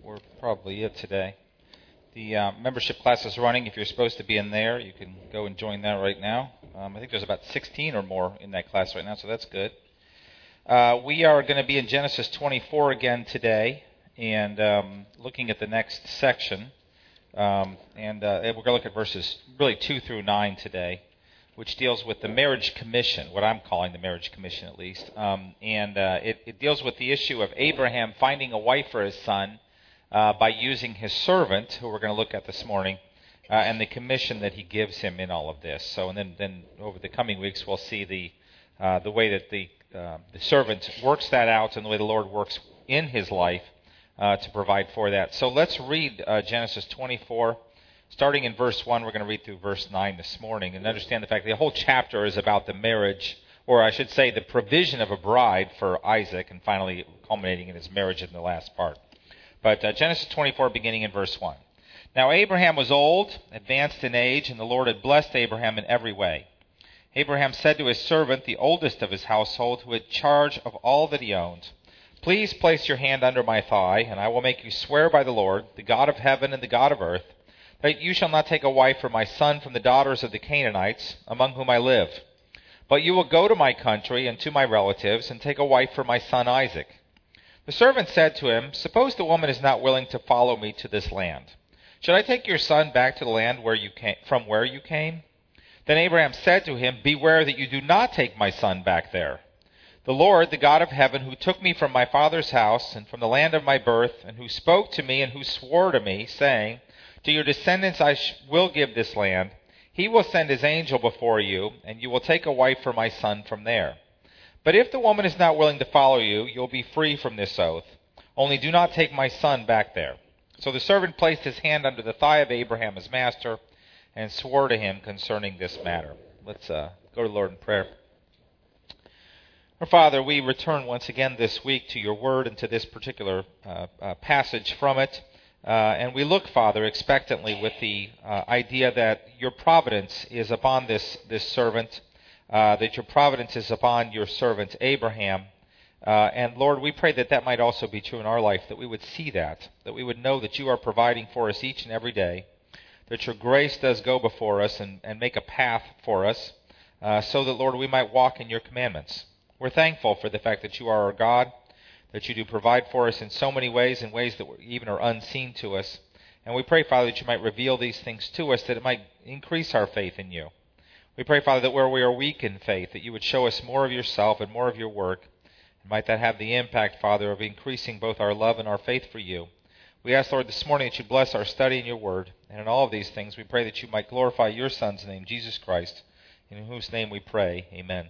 we're probably it today. The membership class is running. If you're supposed to be in there, you can go and join that right now. I think there's about 16 or more in that class right now, so that's good. We are going to be in Genesis 24 again today, and looking at the next section. We're going to look at verses really 2 through 9 today, which deals with the marriage commission, what I'm calling the marriage commission at least. It deals with the issue of Abraham finding a wife for his son by using his servant, who we're going to look at this morning, and the commission that he gives him in all of this. So, and then over the coming weeks, we'll see the way that the servant works that out and the way the Lord works in his life to provide for that. So let's read Genesis 24. Starting in verse 1, we're going to read through verse 9 this morning and understand the fact that the whole chapter is about the marriage, or I should say the provision of a bride for Isaac, and finally culminating in his marriage in the last part. But Genesis 24, beginning in verse 1. Now Abraham was old, advanced in age, and the Lord had blessed Abraham in every way. Abraham said to his servant, the oldest of his household, who had charge of all that he owned, "Please place your hand under my thigh, and I will make you swear by the Lord, the God of heaven and the God of earth, that you shall not take a wife for my son from the daughters of the Canaanites, among whom I live. But you will go to my country and to my relatives, and take a wife for my son Isaac." The servant said to him, "Suppose the woman is not willing to follow me to this land. Should I take your son back to the land from where you came?" Then Abraham said to him, "Beware that you do not take my son back there. The Lord, the God of heaven, who took me from my father's house and from the land of my birth, and who spoke to me and who swore to me, saying, 'To your descendants I will give this land,' he will send his angel before you, and you will take a wife for my son from there. But if the woman is not willing to follow you, you'll be free from this oath. Only do not take my son back there." So the servant placed his hand under the thigh of Abraham his master, and swore to him concerning this matter. Let's go to the Lord in prayer. Our Father, we return once again this week to your word and to this particular passage from it. And we look, Father, expectantly with the idea that your providence is upon this servant, that your providence is upon your servant Abraham. And Lord, we pray that that might also be true in our life, that we would see that we would know that you are providing for us each and every day, that your grace does go before us and make a path for us, so that, Lord, we might walk in your commandments. We're thankful for the fact that you are our God, that you do provide for us in so many ways, in ways that even are unseen to us. And we pray, Father, that you might reveal these things to us, that it might increase our faith in you. We pray, Father, that where we are weak in faith, that you would show us more of yourself and more of your work. And might that have the impact, Father, of increasing both our love and our faith for you. We ask, Lord, this morning that you bless our study in your word. And in all of these things, we pray that you might glorify your Son's name, Jesus Christ, in whose name we pray. Amen.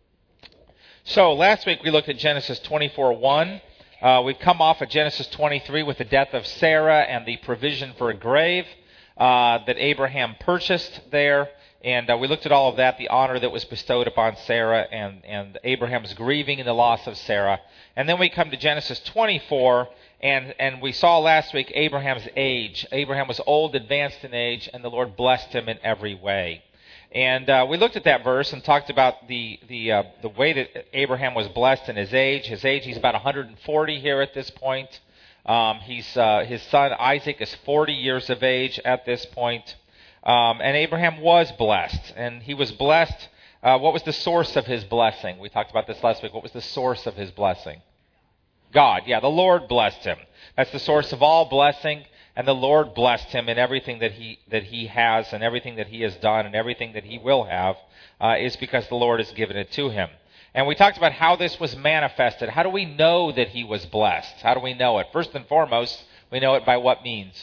So, last week we looked at Genesis 24:1. We've come off of Genesis 23 with the death of Sarah and the provision for a grave that Abraham purchased there. And we looked at all of that, the honor that was bestowed upon Sarah and Abraham's grieving in the loss of Sarah. And then we come to Genesis 24, and we saw last week Abraham's age. Abraham was old, advanced in age, and the Lord blessed him in every way. And we looked at that verse and talked about the way that Abraham was blessed in his age. He's about 140 here at this point. His son Isaac is 40 years of age at this point. And Abraham was blessed. And he was blessed. What was the source of his blessing? We talked about this last week. What was the source of his blessing? God. Yeah, the Lord blessed him. That's the source of all blessing. And the Lord blessed him in everything that he has and everything that he has done and everything that he will have is because the Lord has given it to him. And we talked about how this was manifested. How do we know that he was blessed? How do we know it? First and foremost, we know it by what means?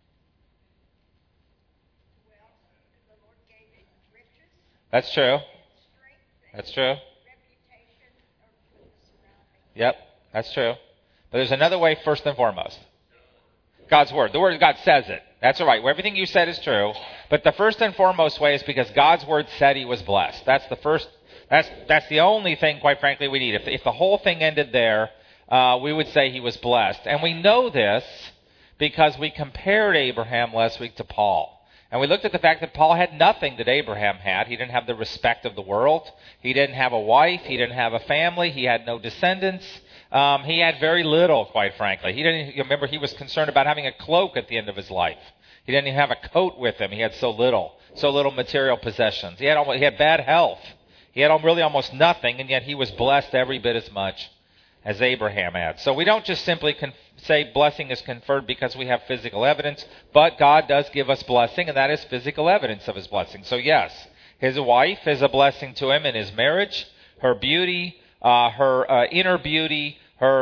Well, the Lord gave him riches. That's true. Strength. That's true. Reputation for the surrounding. Yep, that's true. But there's another way first and foremost. God's word. The word of God says it. That's all right. Everything you said is true. But the first and foremost way is because God's word said he was blessed. That's the first. That's the only thing, quite frankly, we need. If the whole thing ended there, we would say he was blessed. And we know this because we compared Abraham last week to Paul. And we looked at the fact that Paul had nothing that Abraham had. He didn't have the respect of the world. He didn't have a wife. He didn't have a family. He had no descendants. He had very little, quite frankly. Remember, he was concerned about having a cloak at the end of his life. He didn't even have a coat with him. He had so little material possessions. He had bad health. He had really almost nothing, and yet he was blessed every bit as much as Abraham had. So we don't just simply say blessing is conferred because we have physical evidence, but God does give us blessing, and that is physical evidence of his blessing. So yes, his wife is a blessing to him in his marriage. Her beauty, her inner beauty,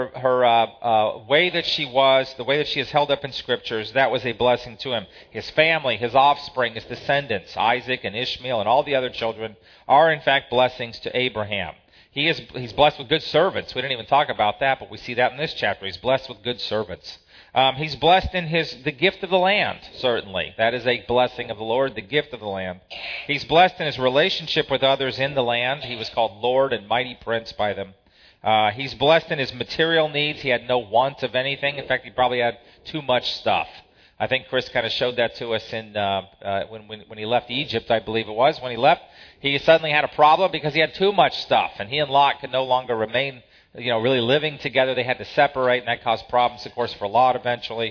her way that she was, the way that she is held up in Scriptures, that was a blessing to him. His family, his offspring, his descendants, Isaac and Ishmael and all the other children are in fact blessings to Abraham. He's blessed with good servants. We didn't even talk about that, but we see that in this chapter. He's blessed with good servants. He's blessed in the gift of the land, certainly. That is a blessing of the Lord, the gift of the land. He's blessed in his relationship with others in the land. He was called Lord and Mighty Prince by them. He's blessed in his material needs. He had no want of anything. In fact, he probably had too much stuff. I think Chris kind of showed that to us in when he left Egypt, I believe it was. When he left, he suddenly had a problem because he had too much stuff, and he and Lot could no longer remain, really living together. They had to separate, and that caused problems, of course, for Lot eventually.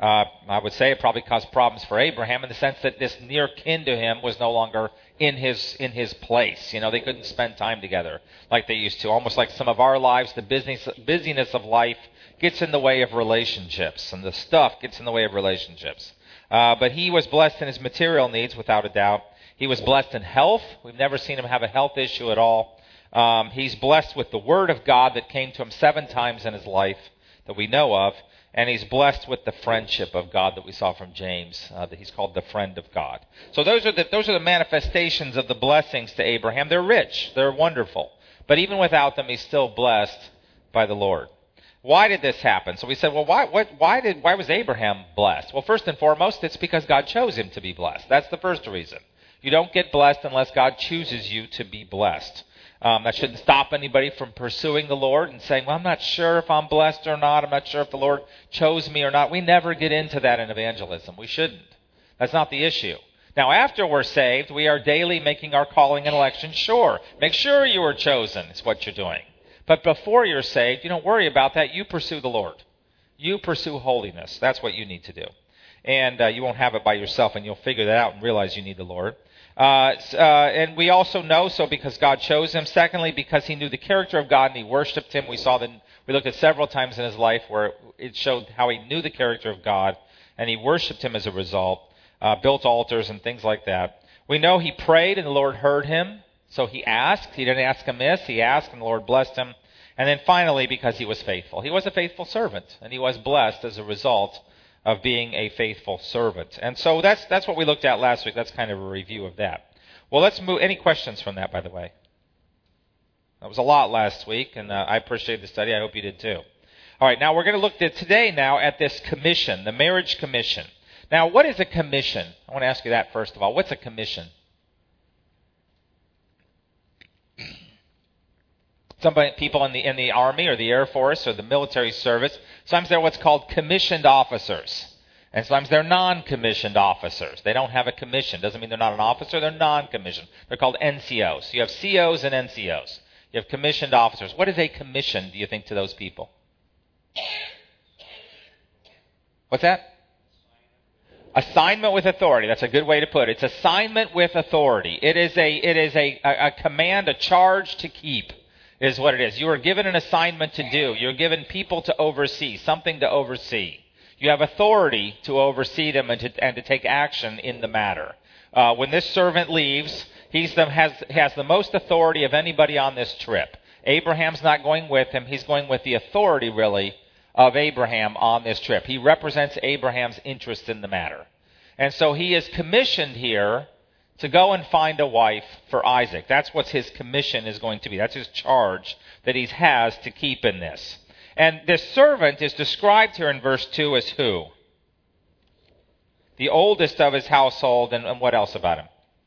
I would say it probably caused problems for Abraham in the sense that this near kin to him was no longer in his place. They couldn't spend time together like they used to. Almost like some of our lives, the busyness of life gets in the way of relationships, and the stuff gets in the way of relationships. But he was blessed in his material needs, without a doubt. He was blessed in health. We've never seen him have a health issue at all. He's blessed with the Word of God that came to him 7 times in his life that we know of. And he's blessed with the friendship of God that we saw from James, that he's called the friend of God. So those are the manifestations of the blessings to Abraham. They're rich. They're wonderful. But even without them, he's still blessed by the Lord. Why did this happen? So we said, well, why was Abraham blessed? Well, first and foremost, it's because God chose him to be blessed. That's the first reason. You don't get blessed unless God chooses you to be blessed. That shouldn't stop anybody from pursuing the Lord and saying, well, I'm not sure if I'm blessed or not. I'm not sure if the Lord chose me or not. We never get into that in evangelism. We shouldn't. That's not the issue. Now, after we're saved, we are daily making our calling and election sure. Make sure you are chosen is what you're doing. But before you're saved, you don't worry about that. You pursue the Lord. You pursue holiness. That's what you need to do. And you won't have it by yourself, and you'll figure that out and realize you need the Lord. And we also know so because God chose him. Secondly, because he knew the character of God and he worshipped him. We looked at several times in his life where it showed how he knew the character of God and he worshipped him as a result, built altars and things like that. We know he prayed and the Lord heard him. So he asked. He didn't ask amiss. He asked and the Lord blessed him. And then finally, because he was faithful. He was a faithful servant and he was blessed as a result of being a faithful servant. And so that's what we looked at last week. That's kind of a review of that. Well, let's move. Any questions from that, by the way? That was a lot last week, and I appreciated the study. I hope you did too. All right, now we're going to look today at this commission, the marriage commission. Now, what is a commission? I want to ask you that first of all. What's a commission? Some people in the Army or the Air Force or the military service, sometimes they're what's called commissioned officers. And sometimes they're non-commissioned officers. They don't have a commission. Doesn't mean they're not an officer. They're non-commissioned. They're called NCOs. You have COs and NCOs. You have commissioned officers. What is a commission, do you think, to those people? What's that? Assignment with authority. That's a good way to put it. It's assignment with authority. It is a command, a charge to keep. Is what it is. You are given an assignment to do. You're given people to oversee, something to oversee. You have authority to oversee them and to take action in the matter. When this servant leaves, he has the most authority of anybody on this trip. Abraham's not going with him. He's going with the authority, really, of Abraham on this trip. He represents Abraham's interest in the matter. And so he is commissioned here to go and find a wife for Isaac. That's what his commission is going to be. That's his charge that he has to keep in this. And this servant is described here in verse 2 as who? The oldest of his household, and what else about him?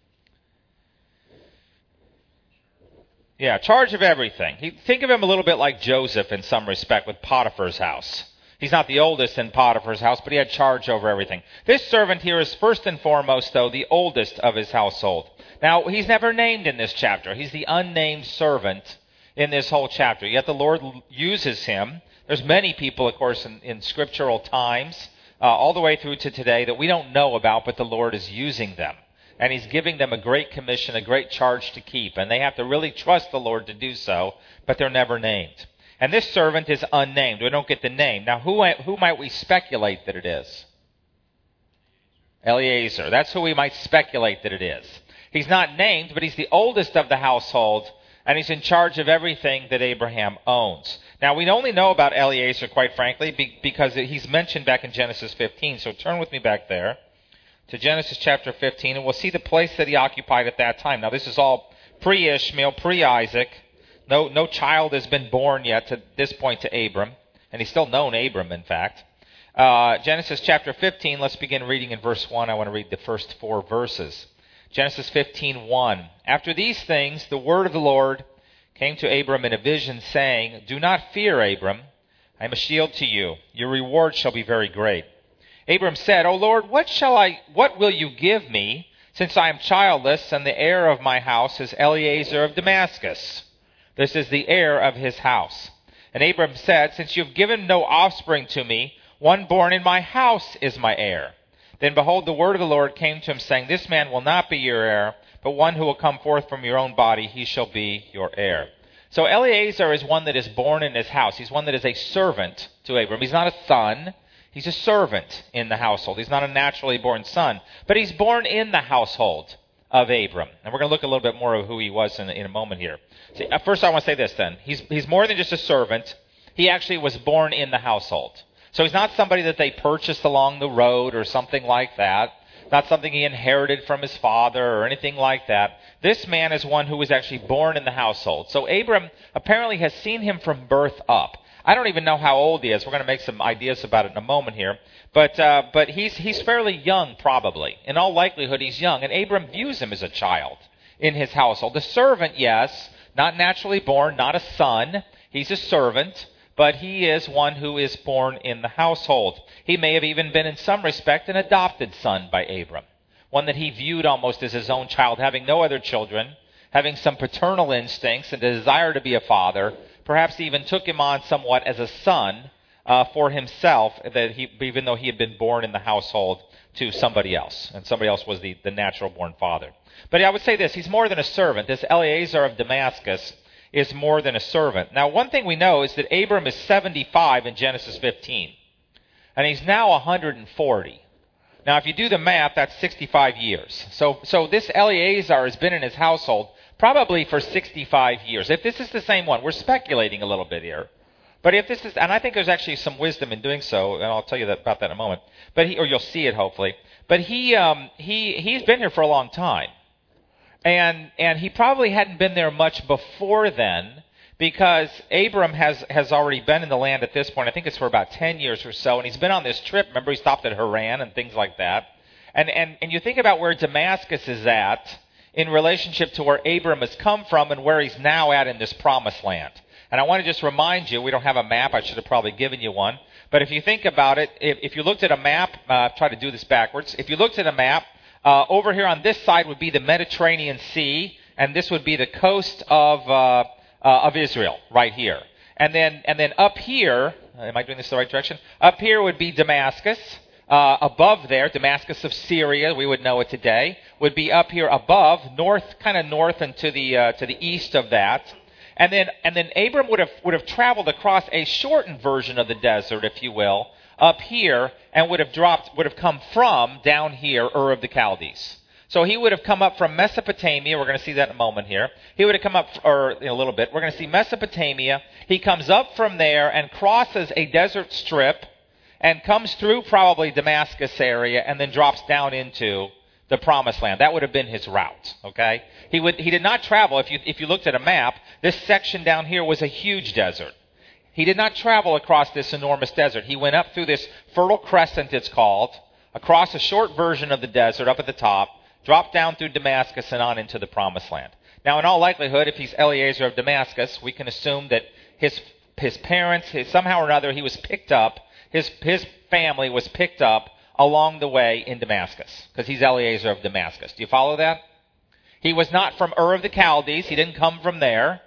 Yeah, charge of everything. Think of him a little bit like Joseph in some respect with Potiphar's house. He's not the oldest in Potiphar's house, but he had charge over everything. This servant here is first and foremost, though, the oldest of his household. Now, he's never named in this chapter. He's the unnamed servant in this whole chapter. Yet the Lord uses him. There's many people, of course, in scriptural times, all the way through to today, that we don't know about, but the Lord is using them. And he's giving them a great commission, a great charge to keep. And they have to really trust the Lord to do so, but they're never named. And this servant is unnamed. We don't get the name. Now, who might we speculate that it is? Eliezer. That's who we might speculate that it is. He's not named, but he's the oldest of the household, and he's in charge of everything that Abraham owns. Now, we only know about Eliezer, quite frankly, because he's mentioned back in Genesis 15. So turn with me back there to Genesis chapter 15, and we'll see the place that he occupied at that time. Now, this is all pre-Ishmael, pre-Isaac. No child has been born yet to this point to Abram, and he's still known Abram, in fact. Genesis chapter 15, let's begin reading in verse 1. I want to read the first 4 verses. Genesis 15:1. After these things, the word of the Lord came to Abram in a vision, saying, Do not fear, Abram. I am a shield to you. Your reward shall be very great. Abram said, O Lord, what will you give me, since I am childless, and the heir of my house is Eliezer of Damascus? This is the heir of his house. And Abram said, Since you have given no offspring to me, one born in my house is my heir. Then behold, the word of the Lord came to him, saying, This man will not be your heir, but one who will come forth from your own body, he shall be your heir. So Eliezer is one that is born in his house. He's one that is a servant to Abram. He's not a son. He's a servant in the household. He's not a naturally born son, but he's born in the household of Abram. And we're going to look a little bit more of who he was in a moment here. See, first I want to say this then. He's more than just a servant. He actually was born in the household. So he's not somebody that they purchased along the road or something like that. Not something he inherited from his father or anything like that. This man is one who was actually born in the household. So Abram apparently has seen him from birth up. I don't even know how old he is. We're going to make some ideas about it in a moment here. But he's fairly young, probably. In all likelihood, he's young. And Abram views him as a child in his household. The servant, yes, not naturally born, not a son. He's a servant. But he is one who is born in the household. He may have even been in some respect an adopted son by Abram. One that he viewed almost as his own child, having no other children, having some paternal instincts and a desire to be a father. Perhaps he even took him on somewhat as a son for himself, even though he had been born in the household to somebody else. And somebody else was the natural born father. But I would say this, he's more than a servant. This Eliezer of Damascus is more than a servant. Now, one thing we know is that Abram is 75 in Genesis 15. And he's now 140. Now, if you do the math, that's 65 years. So this Eliezer has been in his household probably for 65 years. If this is the same one, we're speculating a little bit here. But if this is, and I think there's actually some wisdom in doing so, and I'll tell you about that in a moment. Or you'll see it hopefully. But he's been here for a long time. And he probably hadn't been there much before then, because Abram has already been in the land at this point. I think it's for about 10 years or so, and he's been on this trip. Remember, he stopped at Haran and things like that. And you think about where Damascus is at in relationship to where Abram has come from and where he's now at in this promised land. And I want to just remind you, we don't have a map. I should have probably given you one. But if you think about it, if you looked at a map, try to do this backwards. If you looked at a map, over here on this side would be the Mediterranean Sea, and this would be the coast of Israel right here. And then up here, am I doing this the right direction? Up here would be Damascus. Above there, Damascus of Syria, we would know it today, would be up here above, kind of north and to the east of that. And then Abram would have traveled across a shortened version of the desert, if you will, up here, and would have come from down here, Ur of the Chaldees. So he would have come up from Mesopotamia. We're going to see that in a moment here. He would have come up, or in a little bit. We're going to see Mesopotamia. He comes up from there and crosses a desert strip and comes through probably Damascus area and then drops down into the Promised Land. That would have been his route. Okay. He did not travel. If you looked at a map, this section down here was a huge desert. He did not travel across this enormous desert. He went up through this Fertile Crescent, it's called, across a short version of the desert up at the top, dropped down through Damascus and on into the Promised Land. Now, in all likelihood, if he's Eliezer of Damascus, we can assume that his parents, somehow or another, he was picked up, his family was picked up along the way in Damascus, because he's Eliezer of Damascus. Do you follow that? He was not from Ur of the Chaldees. He didn't come from there.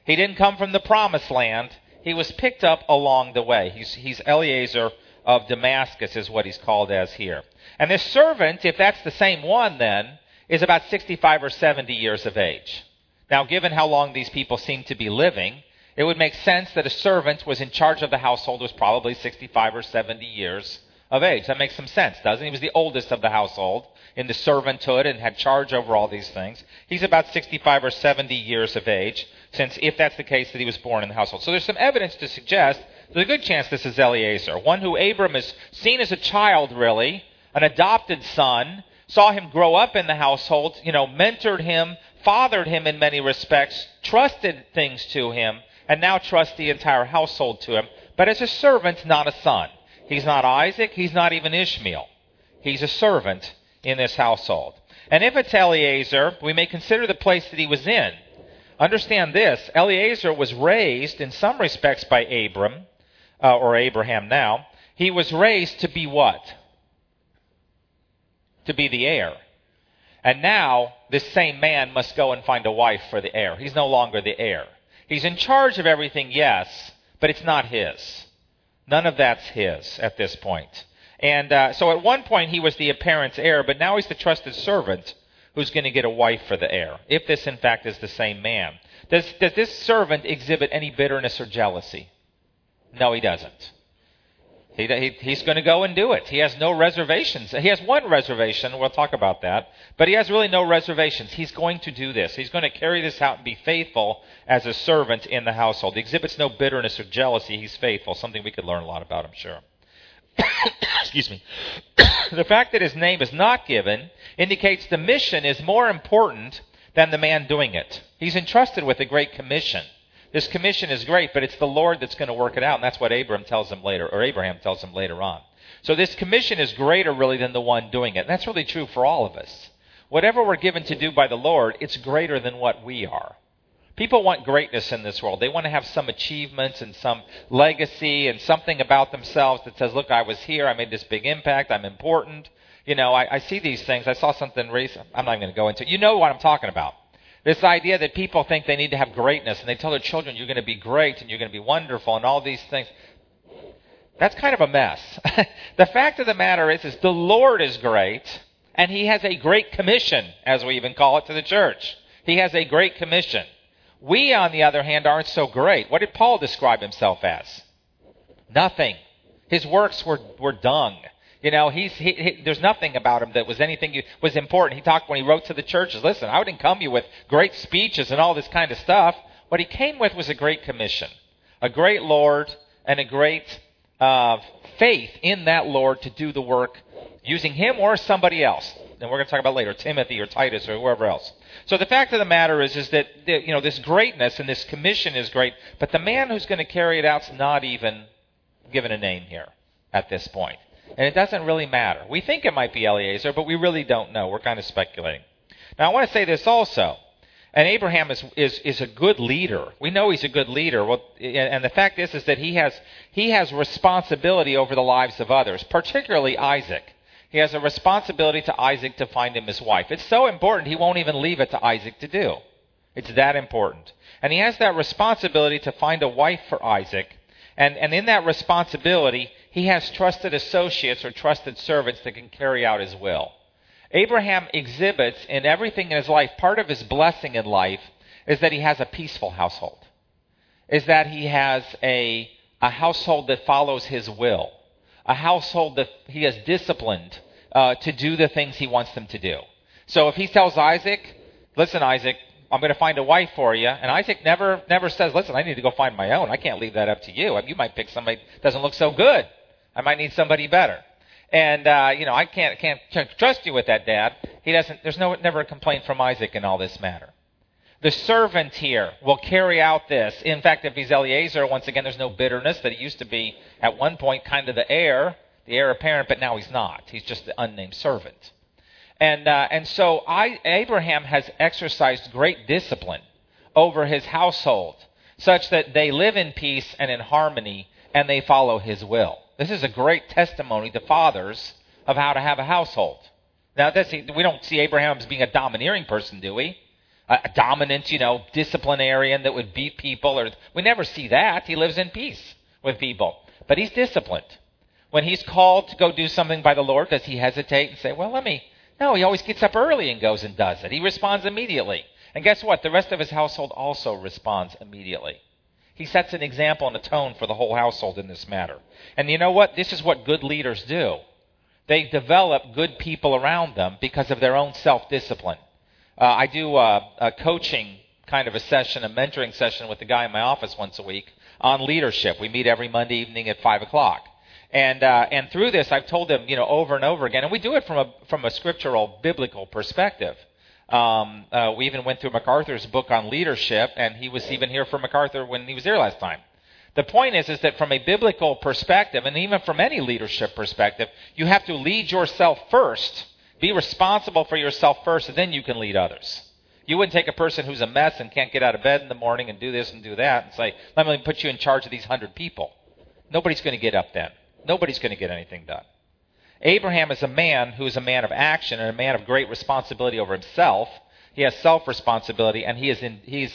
He didn't come from the promised land. He was picked up along the way. He's Eliezer of Damascus is what he's called as here. And this servant, if that's the same one then, is about 65 or 70 years of age. Now, given how long these people seem to be living, it would make sense that a servant was in charge of the household was probably 65 or 70 years of age. That makes some sense, doesn't it? He was the oldest of the household in the servanthood and had charge over all these things. He's about 65 or 70 years of age, since if that's the case that he was born in the household. So there's some evidence to suggest there's a good chance this is Eliezer, one who Abram is seen as a child, really, an adopted son, saw him grow up in the household, mentored him, fathered him in many respects, trusted things to him, and now trusts the entire household to him. But as a servant, not a son. He's not Isaac. He's not even Ishmael. He's a servant in this household. And if it's Eliezer, we may consider the place that he was in. Understand this, Eliezer was raised in some respects by Abram, or Abraham now. He was raised to be what? To be the heir. And now, this same man must go and find a wife for the heir. He's no longer the heir. He's in charge of everything, yes, but it's not his. None of that's his at this point. And so at one point he was the apparent heir, but now he's the trusted servant who's going to get a wife for the heir, if this in fact is the same man. Does this servant exhibit any bitterness or jealousy? No, he doesn't. He's going to go and do it. He has no reservations. He has one reservation. We'll talk about that. But he has really no reservations. He's going to do this. He's going to carry this out and be faithful as a servant in the household. He exhibits no bitterness or jealousy. He's faithful. Something we could learn a lot about, I'm sure. Excuse me. The fact that his name is not given indicates the mission is more important than the man doing it. He's entrusted with a great commission. This commission is great, but it's the Lord that's going to work it out, and that's what Abraham tells him later on. So this commission is greater really than the one doing it. And that's really true for all of us. Whatever we're given to do by the Lord, it's greater than what we are. People want greatness in this world. They want to have some achievements and some legacy and something about themselves that says, look, I was here, I made this big impact, I'm important. I see these things. I saw something recent. I'm not even going to go into it. You know what I'm talking about. This idea that people think they need to have greatness, and they tell their children, you're going to be great, and you're going to be wonderful, and all these things. That's kind of a mess. The fact of the matter is the Lord is great, and He has a great commission, as we even call it to the church. He has a great commission. We, on the other hand, aren't so great. What did Paul describe himself as? Nothing. His works were dung. There's nothing about him that was anything was important. He talked when he wrote to the churches, listen, I didn't come to you with great speeches and all this kind of stuff. What he came with was a great commission, a great Lord, and a great faith in that Lord to do the work using him or somebody else. And we're going to talk about later, Timothy or Titus or whoever else. So the fact of the matter is that this greatness and this commission is great, but the man who's going to carry it out's not even given a name here at this point. And it doesn't really matter. We think it might be Eliezer, but we really don't know. We're kind of speculating. Now, I want to say this also. And Abraham is a good leader. We know he's a good leader. Well, and the fact is that he has responsibility over the lives of others, particularly Isaac. He has a responsibility to Isaac to find him his wife. It's so important he won't even leave it to Isaac to do. It's that important. And he has that responsibility to find a wife for Isaac. And in that responsibility, he has trusted associates or trusted servants that can carry out his will. Abraham exhibits in everything in his life, part of his blessing in life is that he has a peaceful household. Is that he has a household that follows his will. A household that he has disciplined to do the things he wants them to do. So if he tells Isaac, listen, Isaac, I'm going to find a wife for you. And Isaac never says, listen, I need to go find my own. I can't leave that up to you. You might pick somebody that doesn't look so good. I might need somebody better. And, I can't trust you with that, Dad. There's never a complaint from Isaac in all this matter. The servant here will carry out this. In fact, if he's Eliezer, once again, there's no bitterness that he used to be at one point kind of the heir apparent, but now he's not. He's just the unnamed servant. And so Abraham has exercised great discipline over his household, such that they live in peace and in harmony, and they follow his will. This is a great testimony to fathers of how to have a household. Now, we don't see Abraham as being a domineering person, do we? a dominant, disciplinarian that would beat people. Or we never see that. He lives in peace with people. But he's disciplined. When he's called to go do something by the Lord, does he hesitate and say, well, No, he always gets up early and goes and does it. He responds immediately. And guess what? The rest of his household also responds immediately. He sets an example and a tone for the whole household in this matter. And you know what? This is what good leaders do. They develop good people around them because of their own self-discipline. I do a coaching kind of a session, a mentoring session with the guy in my office once a week on leadership. We meet every Monday evening at 5 o'clock. And through this, I've told them, over and over again, and we do it from a scriptural, biblical perspective. We even went through MacArthur's book on leadership, and he was even here for MacArthur when he was there last time. The point is that from a biblical perspective, and even from any leadership perspective, you have to lead yourself first. Be responsible for yourself first, and then you can lead others. You wouldn't take a person who's a mess and can't get out of bed in the morning and do this and do that and say, let me put you in charge of these 100 people. Nobody's going to get up then. Nobody's going to get anything done. Abraham is a man who is a man of action and a man of great responsibility over himself. He has self-responsibility, and he's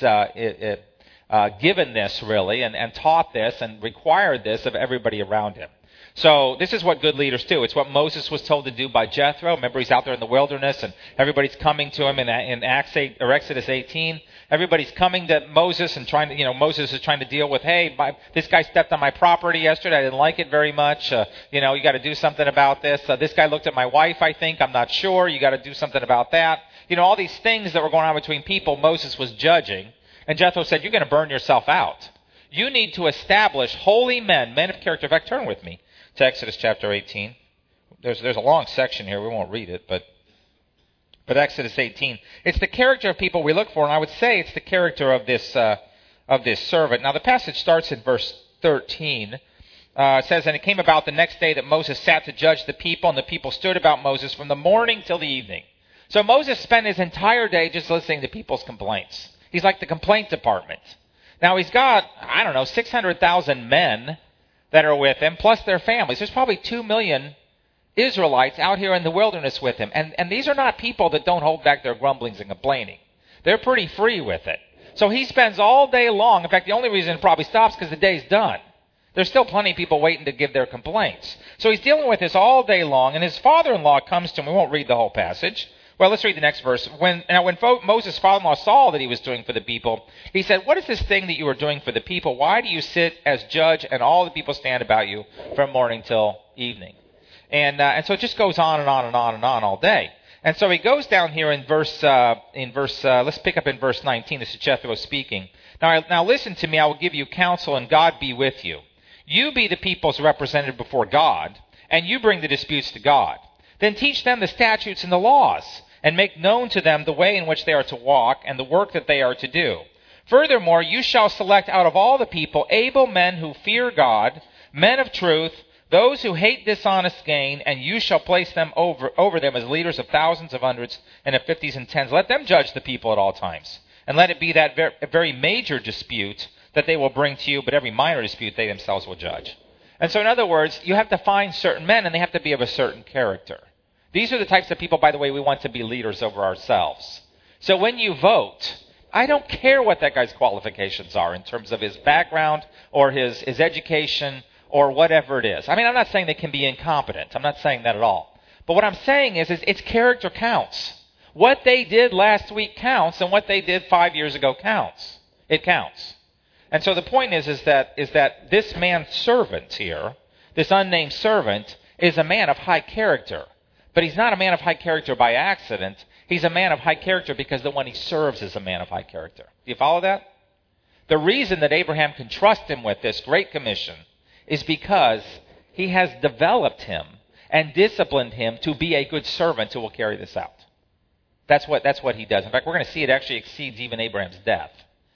given this, really, and taught this and required this of everybody around him. So this is what good leaders do. It's what Moses was told to do by Jethro. Remember, he's out there in the wilderness, and everybody's coming to him in Exodus 18. Everybody's coming to Moses and trying to, Moses is trying to deal with, hey, this guy stepped on my property yesterday. I didn't like it very much. You got to do something about this. This guy looked at my wife, I think. I'm not sure. You got to do something about that. All these things that were going on between people, Moses was judging. And Jethro said, you're going to burn yourself out. You need to establish holy men of character. In fact, turn with me to Exodus chapter 18. There's a long section here. We won't read it, but Exodus 18. It's the character of people we look for, and I would say it's the character of this servant. Now, the passage starts in verse 13. It says, and it came about the next day that Moses sat to judge the people, and the people stood about Moses from the morning till the evening. So Moses spent his entire day just listening to people's complaints. He's like the complaint department. Now, he's got, 600,000 men that are with him, plus their families. There's probably 2 million Israelites out here in the wilderness with him. And these are not people that don't hold back their grumblings and complaining. They're pretty free with it. So he spends all day long. In fact, the only reason it probably stops is because the day's done. There's still plenty of people waiting to give their complaints. So he's dealing with this all day long, and his father-in-law comes to him. We won't read the whole passage. Well, let's read the next verse. When Moses' father-in-law saw that he was doing for the people, he said, what is this thing that you are doing for the people? Why do you sit as judge and all the people stand about you from morning till evening? And so it just goes on and on and on and on all day. And so he goes down here in verse, let's pick up in verse 19. This is Jethro speaking. Now listen to me, I will give you counsel, and God be with you. You be the people's representative before God, and you bring the disputes to God. Then teach them the statutes and the laws, and make known to them the way in which they are to walk, and the work that they are to do. Furthermore, you shall select out of all the people able men who fear God, men of truth, those who hate dishonest gain, and you shall place them over them as leaders of thousands, of hundreds, and of fifties and tens. Let them judge the people at all times. And let it be that very major dispute that they will bring to you, but every minor dispute they themselves will judge. And so in other words, you have to find certain men, and they have to be of a certain character. These are the types of people, by the way, we want to be leaders over ourselves. So when you vote, I don't care what that guy's qualifications are in terms of his background or his education or whatever it is. I'm not saying they can be incompetent. I'm not saying that at all. But what I'm saying is its character counts. What they did last week counts, and what they did 5 years ago counts. It counts. And so the point is that this man's servant here, this unnamed servant, is a man of high character. But he's not a man of high character by accident. He's a man of high character because the one he serves is a man of high character. Do you follow that? The reason that Abraham can trust him with this great commission is because he has developed him and disciplined him to be a good servant who will carry this out. That's what he does. In fact, we're going to see it actually exceeds even Abraham's death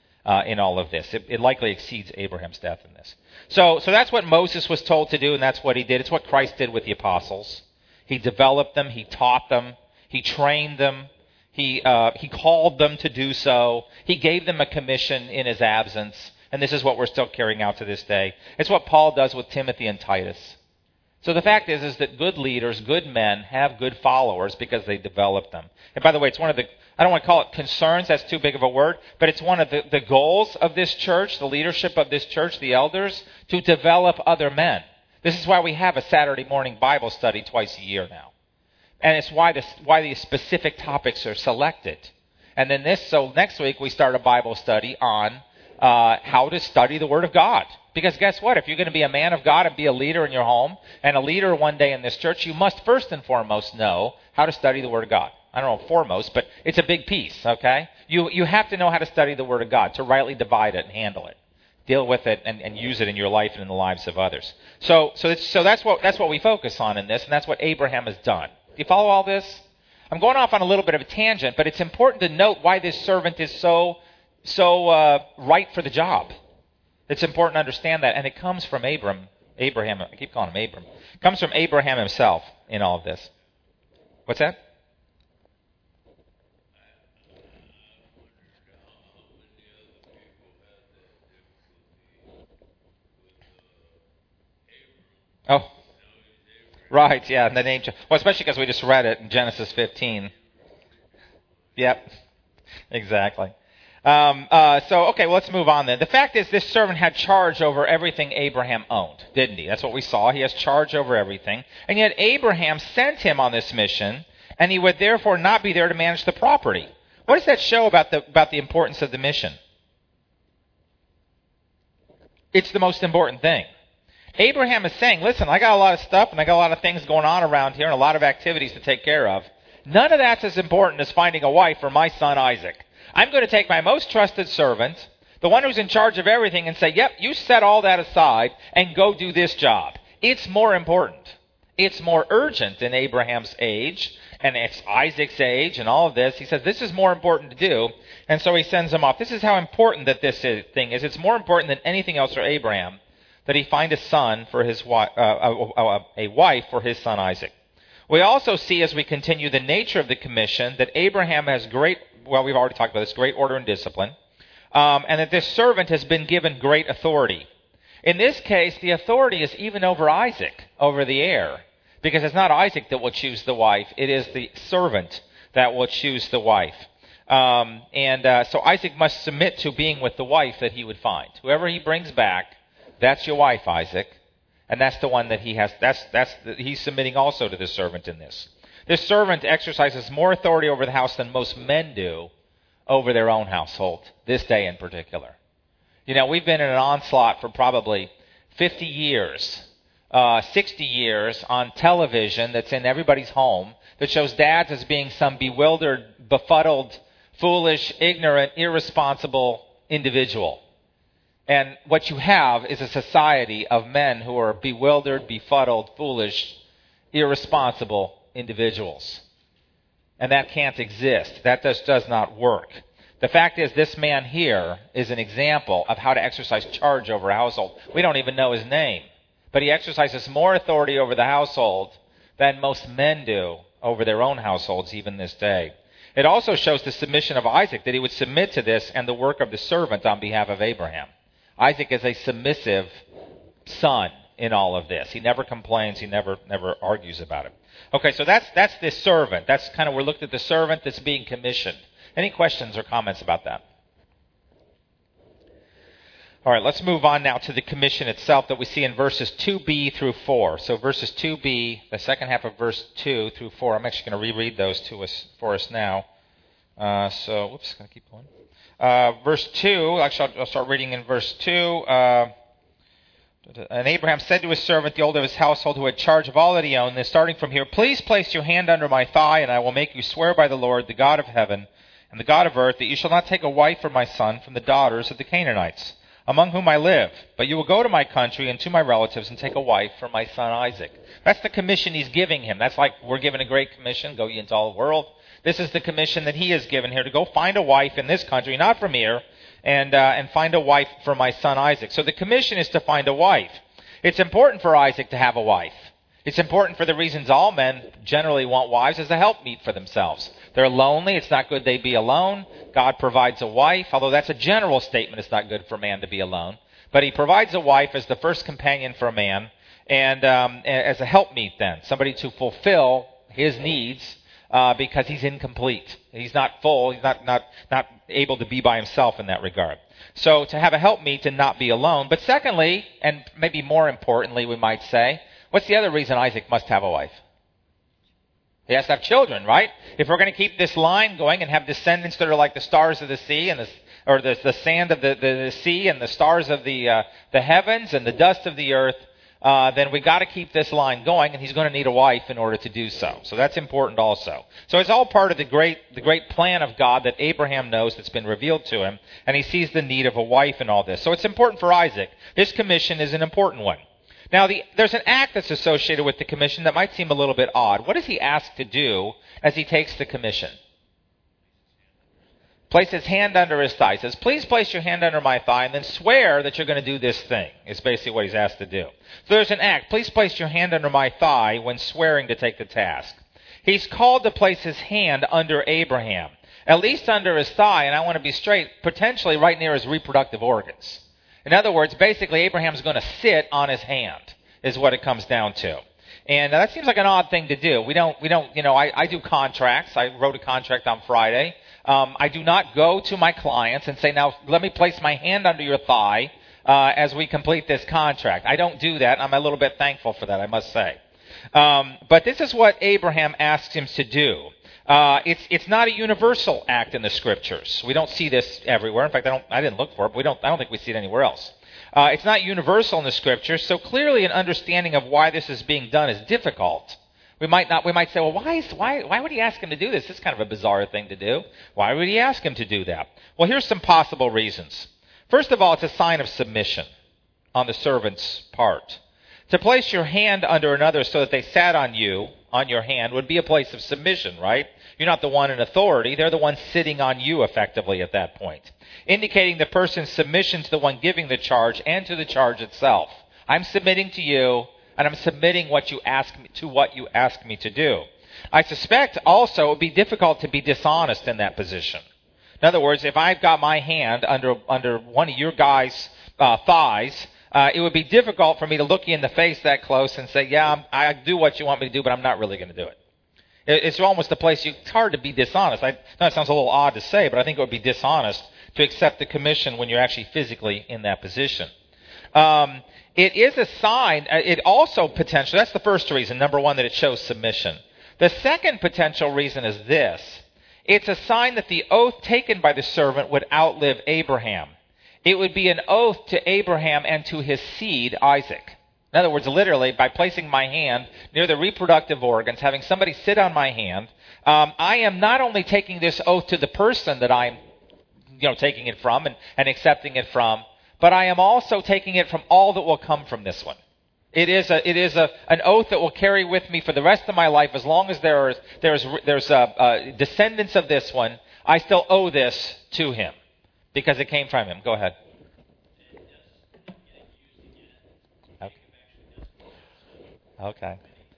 in all of this. It likely exceeds Abraham's death in this. So that's what Moses was told to do, and that's what he did. It's what Christ did with the apostles. He developed them. He taught them. He trained them. He called them to do so. He gave them a commission in his absence. And this is what we're still carrying out to this day. It's what Paul does with Timothy and Titus. So the fact is that good leaders, good men, have good followers because they develop them. And by the way, it's one of the, I don't want to call it concerns, that's too big of a word, but it's one of the goals of this church, the leadership of this church, the elders, to develop other men. This is why we have a Saturday morning Bible study twice a year now. And it's why these specific topics are selected. And then so next week we start a Bible study on how to study the Word of God. Because guess what? If you're going to be a man of God and be a leader in your home and a leader one day in this church, you must first and foremost know how to study the Word of God. I don't know foremost, but it's a big piece, okay? You have to know how to study the Word of God, to rightly divide it and handle it. Deal with it and use it in your life and in the lives of others. So that's what we focus on in this, and that's what Abraham has done. Do you follow all this? I'm going off on a little bit of a tangent, but it's important to note why this servant is so right for the job. It's important to understand that, and it comes from Abraham. I keep calling him Abram. It comes from Abraham himself in all of this. What's that? Oh, right, yeah, and the name. Well, especially because we just read it in Genesis 15. Yep, exactly. Okay, well, let's move on then. The fact is, this servant had charge over everything Abraham owned, didn't he? That's what we saw. He has charge over everything. And yet Abraham sent him on this mission, and he would therefore not be there to manage the property. What does that show about the importance of the mission? It's the most important thing. Abraham is saying, listen, I got a lot of stuff, and I got a lot of things going on around here, and a lot of activities to take care of. None of that's as important as finding a wife for my son Isaac. I'm going to take my most trusted servant, the one who's in charge of everything, and say, yep, you set all that aside and go do this job. It's more important. It's more urgent in Abraham's age, and it's Isaac's age, and all of this. He says, this is more important to do, and so he sends him off. This is how important that this thing is. It's more important than anything else for Abraham that he find a son for his a wife for his son Isaac. We also see as we continue the nature of the commission that Abraham has we've already talked about this, great order and discipline, and that this servant has been given great authority. In this case, the authority is even over Isaac, over the heir, because it's not Isaac that will choose the wife, it is the servant that will choose the wife. So Isaac must submit to being with the wife that he would find. Whoever he brings back, that's your wife, Isaac. And that's the one that he has. He's submitting also to this servant in this. This servant exercises more authority over the house than most men do over their own household, this day in particular. You know, we've been in an onslaught for probably 50 years, 60 years on television that's in everybody's home that shows dads as being some bewildered, befuddled, foolish, ignorant, irresponsible individual. And what you have is a society of men who are bewildered, befuddled, foolish, irresponsible individuals. And that can't exist. That just does not work. The fact is, this man here is an example of how to exercise charge over a household. We don't even know his name. But he exercises more authority over the household than most men do over their own households even this day. It also shows the submission of Isaac, that he would submit to this and the work of the servant on behalf of Abraham. Isaac is a submissive son in all of this. He never complains. He never argues about it. Okay, so that's this servant. That's kind of, we're looking at the servant that's being commissioned. Any questions or comments about that? All right, let's move on now to the commission itself that we see in verses 2b through 4. So verses 2b, the second half of verse 2 through 4. I'm actually going to reread those for us now. Going to keep going. Verse 2, actually I'll start reading in verse 2. And Abraham said to his servant, the old of his household, who had charge of all that he owned, then starting from here, please place your hand under my thigh, and I will make you swear by the Lord, the God of heaven, and the God of earth, that you shall not take a wife for my son from the daughters of the Canaanites, among whom I live, but you will go to my country and to my relatives and take a wife for my son Isaac. That's the commission he's giving him. That's like we're given a great commission, go ye into all the world. This is the commission that he is given here, to go find a wife in this country, not from here, and find a wife for my son Isaac. So the commission is to find a wife. It's important for Isaac to have a wife. It's important for the reasons all men generally want wives, as a helpmeet for themselves. They're lonely. It's not good they be alone. God provides a wife, although that's a general statement. It's not good for man to be alone. But he provides a wife as the first companion for a man. and as a helpmeet then, somebody to fulfill his needs because he's incomplete. He's not full. He's not able to be by himself in that regard. So to have a helpmeet and not be alone. But secondly, and maybe more importantly, we might say, what's the other reason Isaac must have a wife? He has to have children, right? If we're going to keep this line going and have descendants that are like the stars of the sea and the sand of the sea and the stars of the heavens and the dust of the earth, then we got to keep this line going, and he's going to need a wife in order to do so. So that's important also. So it's all part of the great plan of God that Abraham knows that's been revealed to him, and he sees the need of a wife in all this. So it's important for Isaac. This commission is an important one. Now, there's an act that's associated with the commission that might seem a little bit odd. What is he asked to do as he takes the commission? Place his hand under his thigh. He says, please place your hand under my thigh and then swear that you're going to do this thing, is basically what he's asked to do. So there's an act. Please place your hand under my thigh when swearing to take the task. He's called to place his hand under Abraham, at least under his thigh, and I want to be straight, potentially right near his reproductive organs. In other words, basically Abraham's going to sit on his hand, is what it comes down to. And that seems like an odd thing to do. I do contracts. I wrote a contract on Friday. I do not go to my clients and say, now let me place my hand under your thigh as we complete this contract. I don't do that. I'm a little bit thankful for that, I must say. But this is what Abraham asks him to do. It's not a universal act in the Scriptures. We don't see this everywhere. In fact, I didn't look for it, but I don't think we see it anywhere else. It's not universal in the Scriptures, so clearly an understanding of why this is being done is difficult. We might say, well, why would he ask him to do this? It's kind of a bizarre thing to do. Why would he ask him to do that? Well, here's some possible reasons. First of all, it's a sign of submission on the servant's part. To place your hand under another so that they sat on your hand, would be a place of submission, right? You're not the one in authority. They're the one sitting on you effectively at that point, indicating the person's submission to the one giving the charge and to the charge itself. I'm submitting to you, and I'm submitting what you ask me to do. I suspect also it would be difficult to be dishonest in that position. In other words, if I've got my hand under one of your guys' thighs, it would be difficult for me to look you in the face that close and say, yeah, I do what you want me to do, but I'm not really going to do it. It's almost a place it's hard to be dishonest. I know it sounds a little odd to say, but I think it would be dishonest to accept the commission when you're actually physically in that position. It is a sign. It also potentially, that's the first reason, number one, that it shows submission. The second potential reason is this. It's a sign that the oath taken by the servant would outlive Abraham. It would be an oath to Abraham and to his seed, Isaac. In other words, literally, by placing my hand near the reproductive organs, having somebody sit on my hand, I am not only taking this oath to the person that I'm taking it from and accepting it from, but I am also taking it from all that will come from this one. It is an oath that will carry with me for the rest of my life. As long as there's descendants of this one, I still owe this to him because it came from him. Go ahead. Okay.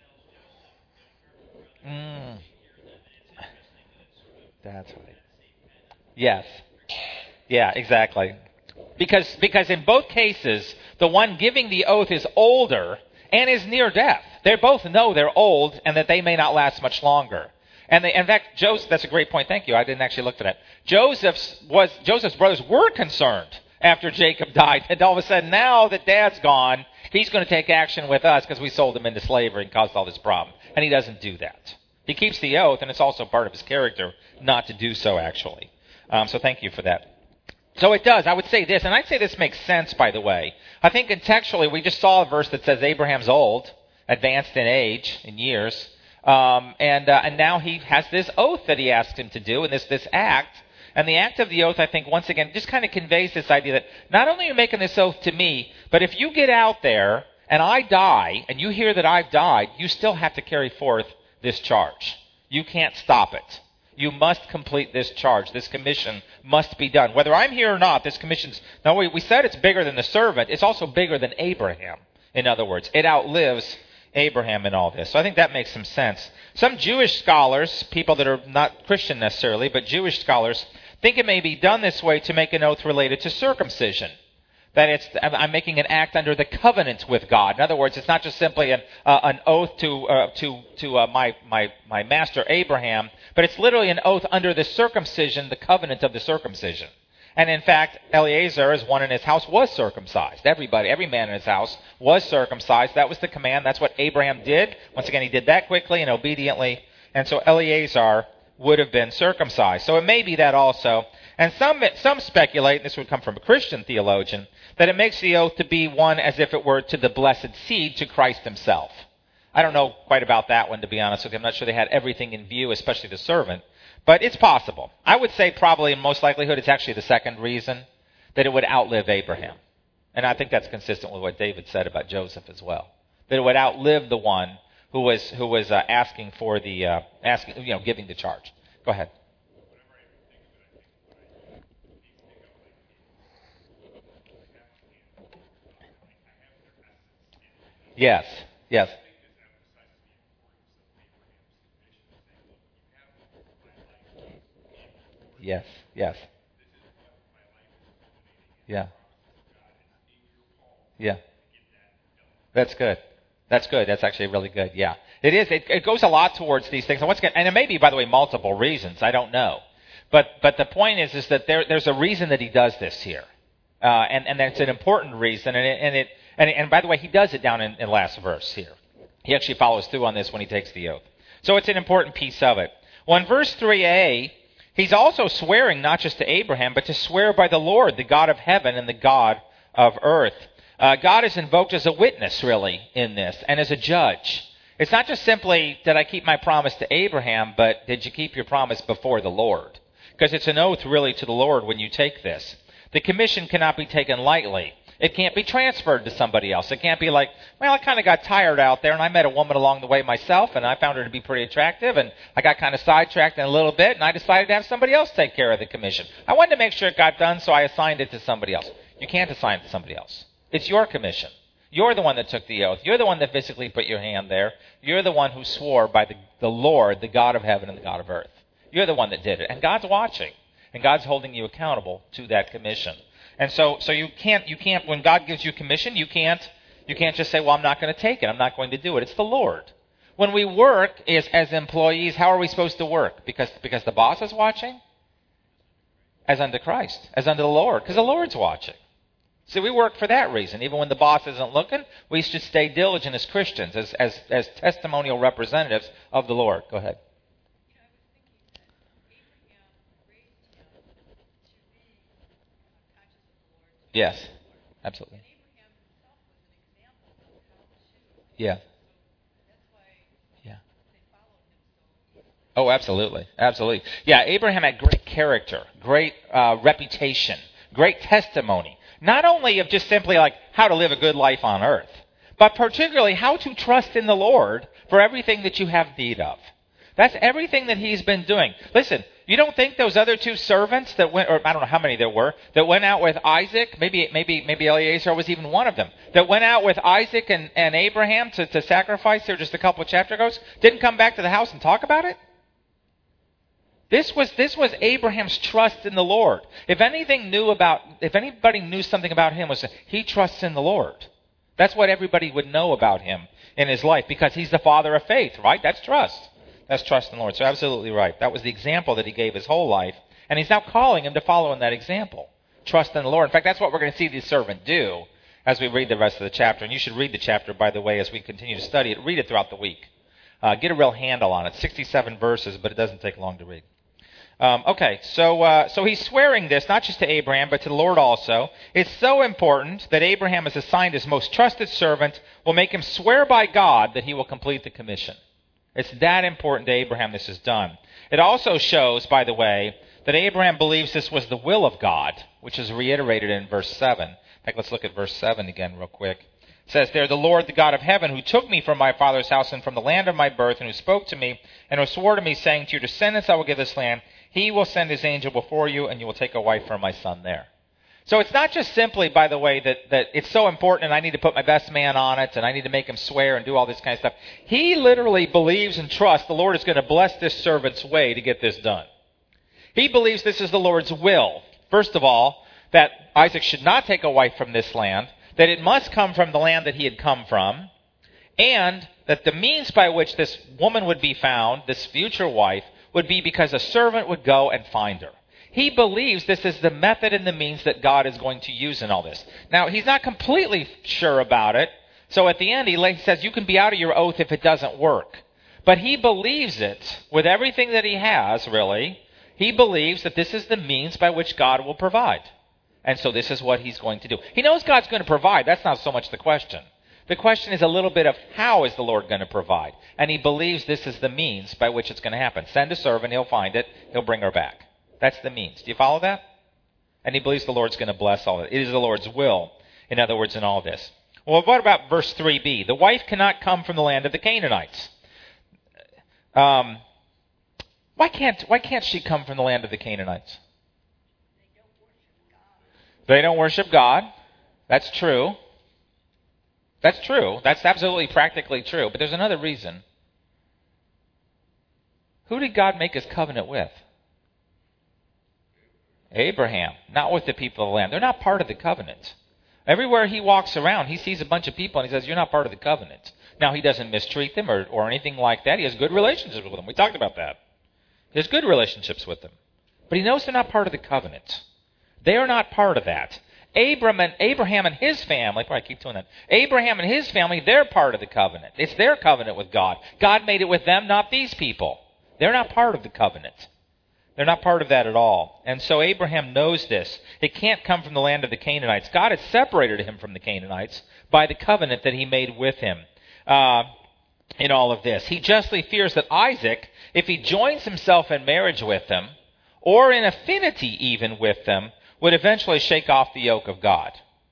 That's right. Yes. Yeah, exactly. Because in both cases, the one giving the oath is older and is near death. They both know they're old and that they may not last much longer. And in fact, Joseph, that's a great point. Thank you. I didn't actually look for that. Joseph's brothers were concerned after Jacob died. And all of a sudden, now that Dad's gone, he's going to take action with us because we sold him into slavery and caused all this problem. And he doesn't do that. He keeps the oath, and it's also part of his character not to do so, actually. So thank you for that. So it does. I would say this, and I'd say this makes sense, by the way. I think contextually, we just saw a verse that says Abraham's old, advanced in age, in years, and now he has this oath that he asked him to do, and this act. And the act of the oath, I think, once again, just kind of conveys this idea that not only are you making this oath to me, but if you get out there and I die, and you hear that I've died, you still have to carry forth this charge. You can't stop it. You must complete this charge. This commission must be done. Whether I'm here or not, this commission's... Now, we said it's bigger than the servant. It's also bigger than Abraham, in other words. It outlives Abraham in all this. So I think that makes some sense. Some Jewish scholars, people that are not Christian necessarily, but Jewish scholars, think it may be done this way to make an oath related to circumcision. that I'm making an act under the covenant with God. In other words, it's not just simply an oath to my master Abraham, but it's literally an oath under the circumcision, the covenant of the circumcision. And in fact, Eliezer, as one in his house, was circumcised. Every man in his house was circumcised. That was the command. That's what Abraham did. Once again, he did that quickly and obediently. And so Eliezer would have been circumcised. So it may be that also. And some speculate, and this would come from a Christian theologian, that it makes the oath to be one as if it were to the blessed seed, to Christ himself. I don't know quite about that one, to be honest with you. I'm not sure they had everything in view, especially the servant. But it's possible. I would say probably in most likelihood it's actually the second reason, that it would outlive Abraham. And I think that's consistent with what David said about Joseph as well. That it would outlive the one who was asking for the giving the charge. Go ahead. Yes. Yeah. That's good. That's actually really good. Yeah. It is. It goes a lot towards these things. And it may be, by the way, multiple reasons. I don't know. But the point is that there's a reason that he does this here. And it's an important reason. And by the way, he does it down in last verse here. He actually follows through on this when he takes the oath. So it's an important piece of it. Well, in verse 3a, he's also swearing not just to Abraham, but to swear by the Lord, the God of heaven and the God of earth. God is invoked as a witness, really, in this, and as a judge. It's not just simply, did I keep my promise to Abraham, but did you keep your promise before the Lord? Because it's an oath, really, to the Lord when you take this. The commission cannot be taken lightly. It can't be transferred to somebody else. It can't be like, well, I kind of got tired out there, and I met a woman along the way myself, and I found her to be pretty attractive, and I got kind of sidetracked in a little bit, and I decided to have somebody else take care of the commission. I wanted to make sure it got done, so I assigned it to somebody else. You can't assign it to somebody else. It's your commission. You're the one that took the oath. You're the one that physically put your hand there. You're the one who swore by the Lord, the God of heaven and the God of earth. You're the one that did it. And God's watching. And God's holding you accountable to that commission. And so you can't, when God gives you commission, you can't just say, well, I'm not going to take it. I'm not going to do it. It's the Lord. When we work as employees, how are we supposed to work? Because the boss is watching? As unto Christ. As unto the Lord. Because the Lord's watching. See, we work for that reason. Even when the boss isn't looking, we should stay diligent as Christians, as testimonial representatives of the Lord. Go ahead. Yes, absolutely. Yeah. Oh, absolutely. Yeah, Abraham had great character, great reputation, great testimony. Not only of just simply like how to live a good life on earth, but particularly how to trust in the Lord for everything that you have need of. That's everything that he's been doing. Listen, you don't think those other two servants that went, or I don't know how many there were, that went out with Isaac, maybe Eliezer was even one of them, that went out with Isaac and Abraham to sacrifice there just a couple of chapters ago, didn't come back to the house and talk about it? This was Abraham's trust in the Lord. If anybody knew something about him, was that he trusts in the Lord. That's what everybody would know about him in his life, because he's the father of faith, right? That's trust. That's trust in the Lord. So absolutely right. That was the example that he gave his whole life, and he's now calling him to follow in that example. Trust in the Lord. In fact, that's what we're going to see the servant do as we read the rest of the chapter. And you should read the chapter, by the way, as we continue to study it. Read it throughout the week. Get a real handle on it. 67 verses, but it doesn't take long to read. So he's swearing this, not just to Abraham, but to the Lord also. It's so important that Abraham is assigned his most trusted servant, will make him swear by God that he will complete the commission. It's that important to Abraham this is done. It also shows, by the way, that Abraham believes this was the will of God, which is reiterated in verse 7. In fact, let's look at verse 7 again real quick. It says there, the Lord, the God of heaven, who took me from my father's house and from the land of my birth, and who spoke to me, and who swore to me, saying, to your descendants I will give this land, he will send his angel before you, and you will take a wife for my son there. So it's not just simply, by the way, that it's so important and I need to put my best man on it and I need to make him swear and do all this kind of stuff. He literally believes and trusts the Lord is going to bless this servant's way to get this done. He believes this is the Lord's will, first of all, that Isaac should not take a wife from this land, that it must come from the land that he had come from, and that the means by which this woman would be found, this future wife, would be because a servant would go and find her. He believes this is the method and the means that God is going to use in all this. Now, he's not completely sure about it, so at the end he says you can be out of your oath if it doesn't work. But he believes it with everything that he has, really. He believes that this is the means by which God will provide. And so this is what he's going to do. He knows God's going to provide. That's not so much the question. The question is a little bit of how is the Lord going to provide? And he believes this is the means by which it's going to happen. Send a servant, he'll find it, he'll bring her back. That's the means. Do you follow that? And he believes the Lord's going to bless all of it. It is the Lord's will, in other words, in all this. Well, what about verse 3b? The wife cannot come from the land of the Canaanites. Why can't she come from the land of the Canaanites? They don't worship God. That's true. That's true. That's absolutely practically true. But there's another reason. Who did God make his covenant with? Abraham. Not with the people of the land. They're not part of the covenant. Everywhere he walks around, he sees a bunch of people and he says, you're not part of the covenant. Now, he doesn't mistreat them or anything like that. He has good relationships with them. We talked about that. He has good relationships with them. But he knows they're not part of the covenant. They are not part of that. Abraham and his family, probably keep doing that. Abraham and his family, they're part of the covenant. It's their covenant with God. God made it with them, not these people. They're not part of the covenant. They're not part of that at all. And so Abraham knows this. It can't come from the land of the Canaanites. God has separated him from the Canaanites by the covenant that he made with him in all of this. He justly fears that Isaac, if he joins himself in marriage with them, or in affinity even with them, would eventually shake off the yoke of God.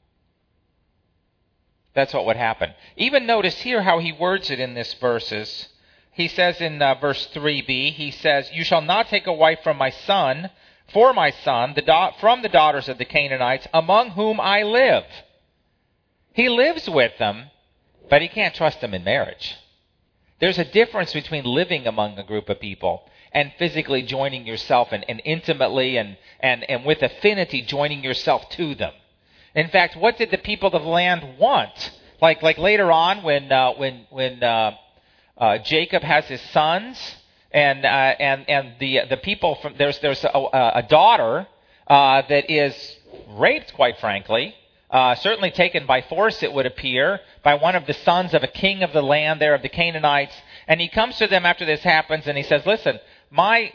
That's what would happen. Even notice here how he words it in this verses. He says in verse 3b, he says, you shall not take a wife from my son, from the daughters of the Canaanites, among whom I live. He lives with them, but he can't trust them in marriage. There's a difference between living among a group of people and physically joining yourself and intimately and with affinity joining yourself to them. In fact, what did the people of the land want? Like later on when Jacob has his sons and the people from there's a daughter that is raped, quite frankly, certainly taken by force, it would appear, by one of the sons of a king of the land there of the Canaanites, and he comes to them after this happens and he says, listen, my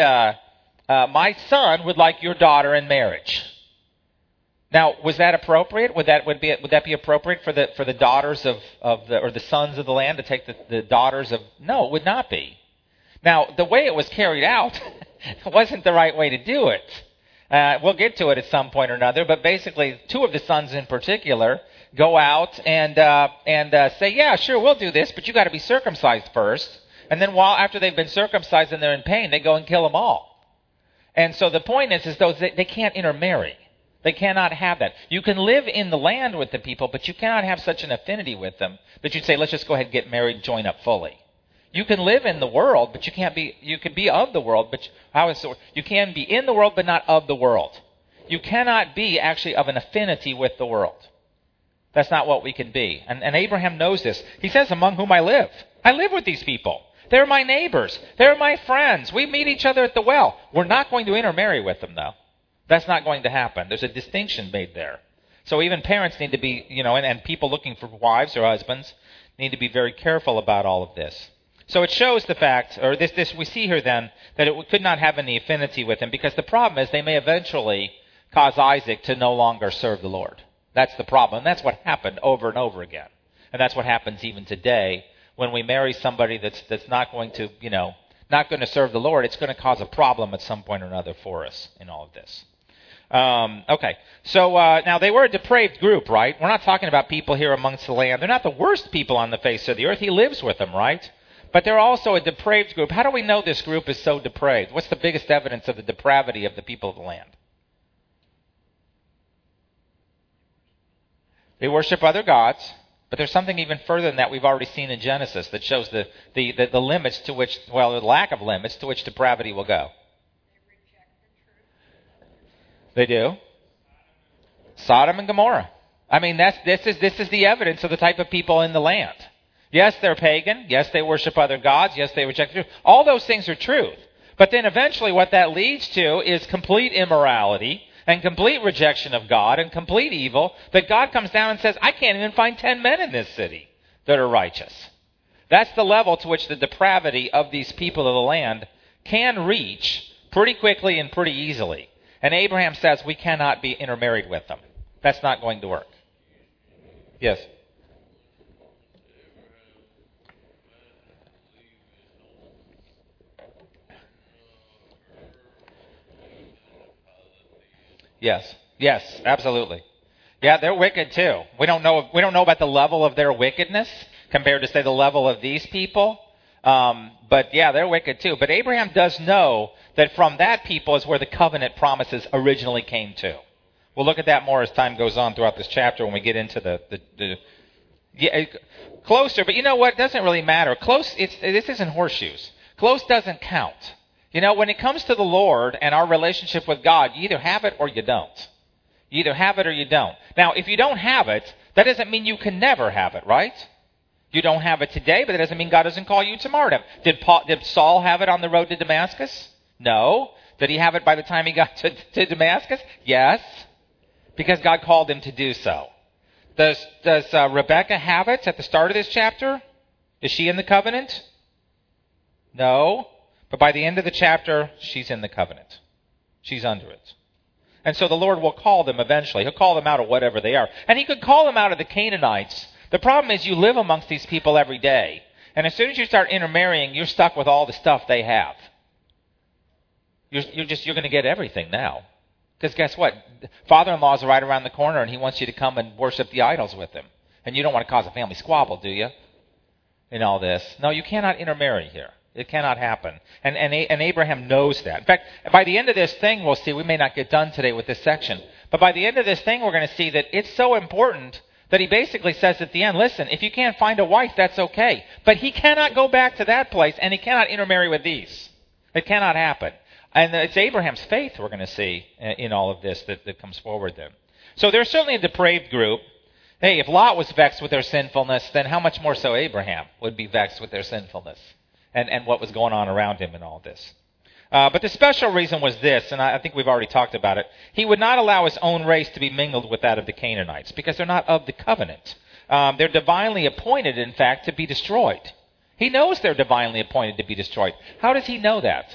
son would like your daughter in marriage. Now, was that appropriate? Would that be appropriate for the daughters of the sons of the land to take the daughters of? No, it would not be. Now, the way it was carried out wasn't the right way to do it. We'll get to it at some point or another, but basically, two of the sons in particular go out and say, yeah, sure, we'll do this, but you got to be circumcised first. And then after they've been circumcised and they're in pain, they go and kill them all. And so the point is though they can't intermarry. They cannot have that. You can live in the land with the people, but you cannot have such an affinity with them that you'd say, let's just go ahead and get married and join up fully. You can live in the world, but you can be of the world, but you can be in the world, but not of the world. You cannot be actually of an affinity with the world. That's not what we can be. And Abraham knows this. He says, among whom I live. I live with these people. They're my neighbors. They're my friends. We meet each other at the well. We're not going to intermarry with them, though. That's not going to happen. There's a distinction made there. So even parents need to be, and people looking for wives or husbands need to be very careful about all of this. So it shows the fact, or this we see here then, that it could not have any affinity with him, because the problem is they may eventually cause Isaac to no longer serve the Lord. That's the problem. And that's what happened over and over again. And that's what happens even today. When we marry somebody that's not going to, not going to serve the Lord, it's going to cause a problem at some point or another for us in all of this. Okay, so now they were a depraved group, right? We're not talking about people here amongst the land. They're not the worst people on the face of the earth. He lives with them, right? But they're also a depraved group. How do we know this group is so depraved? What's the biggest evidence of the depravity of the people of the land? They worship other gods. But there's something even further than that we've already seen in Genesis that shows the limits to which, the lack of limits to which depravity will go. They reject the truth. They do. Sodom and Gomorrah. I mean, this is the evidence of the type of people in the land. Yes, they're pagan. Yes, they worship other gods. Yes, they reject the truth. All those things are truth. But then eventually what that leads to is complete immorality and complete rejection of God and complete evil, that God comes down and says, I can't even find 10 men in this city that are righteous. That's the level to which the depravity of these people of the land can reach pretty quickly and pretty easily. And Abraham says we cannot be intermarried with them. That's not going to work. Yes? Yes, absolutely. Yeah, they're wicked too. We don't know about the level of their wickedness compared to, say, the level of these people. But yeah, they're wicked too. But Abraham does know that from that people is where the covenant promises originally came to. We'll look at that more as time goes on throughout this chapter when we get into the closer. But you know what? It doesn't really matter. Close. This isn't horseshoes. Close doesn't count. You know, when it comes to the Lord and our relationship with God, you either have it or you don't. You either have it or you don't. Now, if you don't have it, that doesn't mean you can never have it, right? You don't have it today, but that doesn't mean God doesn't call you tomorrow to have it. Did Saul have it on the road to Damascus? No. Did he have it by the time he got to Damascus? Yes. Because God called him to do so. Does Rebecca have it at the start of this chapter? Is she in the covenant? No. But by the end of the chapter, she's in the covenant. She's under it. And so the Lord will call them eventually. He'll call them out of whatever they are. And he could call them out of the Canaanites. The problem is you live amongst these people every day. And as soon as you start intermarrying, you're stuck with all the stuff they have. You're going to get everything now. Because guess what? Father-in-law's right around the corner and he wants you to come and worship the idols with him. And you don't want to cause a family squabble, do you? In all this. No, you cannot intermarry here. It cannot happen. And Abraham knows that. In fact, by the end of this thing, we'll see, we may not get done today with this section, but by the end of this thing, we're going to see that it's so important that he basically says at the end, listen, if you can't find a wife, that's okay. But he cannot go back to that place, and he cannot intermarry with these. It cannot happen. And it's Abraham's faith we're going to see in all of this that comes forward then. So there's certainly a depraved group. Hey, if Lot was vexed with their sinfulness, then how much more so Abraham would be vexed with their sinfulness and what was going on around him in all this. But the special reason was this, and I think we've already talked about it. He would not allow his own race to be mingled with that of the Canaanites because they're not of the covenant. They're divinely appointed, in fact, to be destroyed. He knows they're divinely appointed to be destroyed. How does he know that?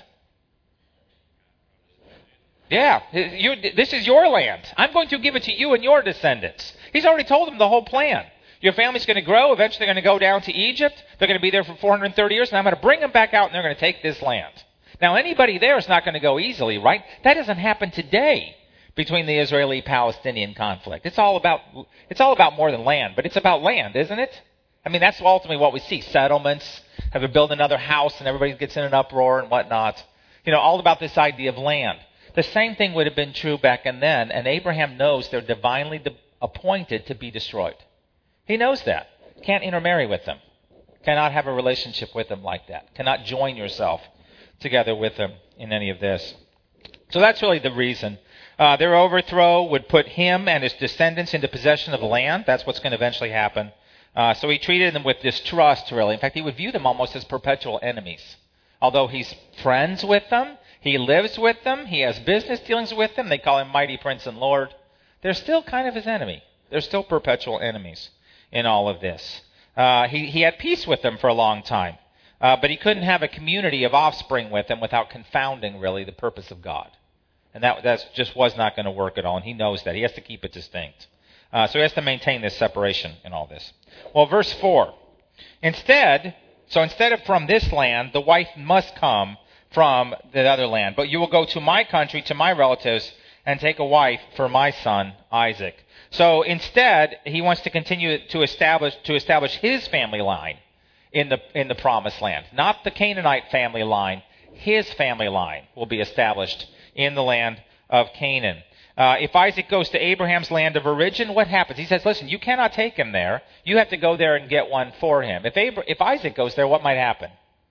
Yeah, this is your land. I'm going to give it to you and your descendants. He's already told them the whole plan. Your family's going to grow. Eventually they're going to go down to Egypt. They're going to be there for 430 years, and I'm going to bring them back out, and they're going to take this land. Now, anybody there is not going to go easily, right? That doesn't happen today between the Israeli-Palestinian conflict. It's all about more than land, but it's about land, isn't it? I mean, that's ultimately what we see. Settlements, have to build another house, and everybody gets in an uproar and whatnot. You know, all about this idea of land. The same thing would have been true back and then, and Abraham knows they're divinely appointed to be destroyed. He knows that. Can't intermarry with them. Cannot have a relationship with them like that. Cannot join yourself together with them in any of this. So that's really the reason. Their overthrow would put him and his descendants into possession of the land. That's what's going to eventually happen. So he treated them with distrust, really. In fact, he would view them almost as perpetual enemies. Although he's friends with them, he lives with them, he has business dealings with them, they call him Mighty Prince and Lord. They're still kind of his enemy. They're still perpetual enemies in all of this. He had peace with them for a long time. But he couldn't have a community of offspring with him without confounding, really, the purpose of God. And that just was not going to work at all, and he knows that. He has to keep it distinct. So he has to maintain this separation in all this. Well, verse 4. Instead of from this land, the wife must come from the other land. But you will go to my country, to my relatives, and take a wife for my son, Isaac. So instead, he wants to continue to establish his family line in the promised land. Not the Canaanite family line. His family line will be established in the land of Canaan. If Isaac goes to Abraham's land of origin, what happens? He says, listen, you cannot take him there. You have to go there and get one for him. If Isaac goes there, what might happen?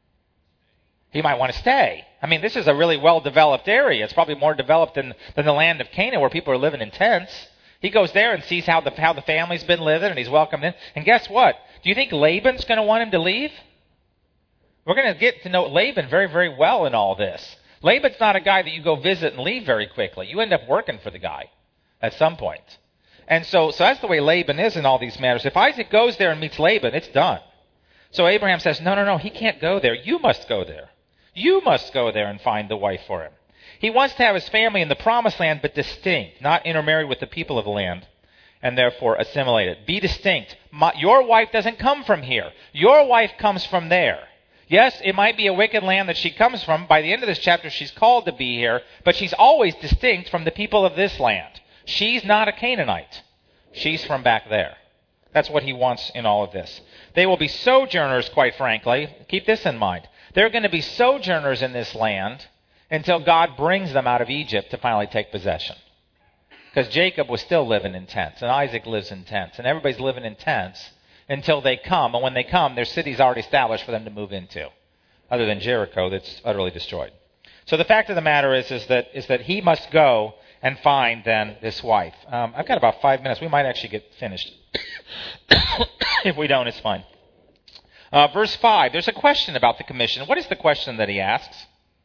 He might want to stay. I mean, this is a really well-developed area. It's probably more developed than the land of Canaan where people are living in tents. He goes there and sees how the family's been living, and he's welcomed in. And guess what? Do you think Laban's going to want him to leave? We're going to get to know Laban very, very well in all this. Laban's not a guy that you go visit and leave very quickly. You end up working for the guy at some point. And so that's the way Laban is in all these matters. If Isaac goes there and meets Laban, it's done. So Abraham says, no, he can't go there. You must go there. You must go there and find the wife for him. He wants to have his family in the promised land, but distinct, not intermarried with the people of the land, and therefore assimilated. Be distinct. Your wife doesn't come from here. Your wife comes from there. Yes, it might be a wicked land that she comes from. By the end of this chapter, she's called to be here, but she's always distinct from the people of this land. She's not a Canaanite. She's from back there. That's what he wants in all of this. They will be sojourners, quite frankly. Keep this in mind. They're going to be sojourners in this land until God brings them out of Egypt to finally take possession. Because Jacob was still living in tents, and Isaac lives in tents, and everybody's living in tents until they come. And when they come, their city's already established for them to move into, other than Jericho that's utterly destroyed. So the fact of the matter is that he must go and find then this wife. I've got about 5 minutes. We might actually get finished. If we don't, it's fine. Verse 5, there's a question about the commission. What is the question that he asks?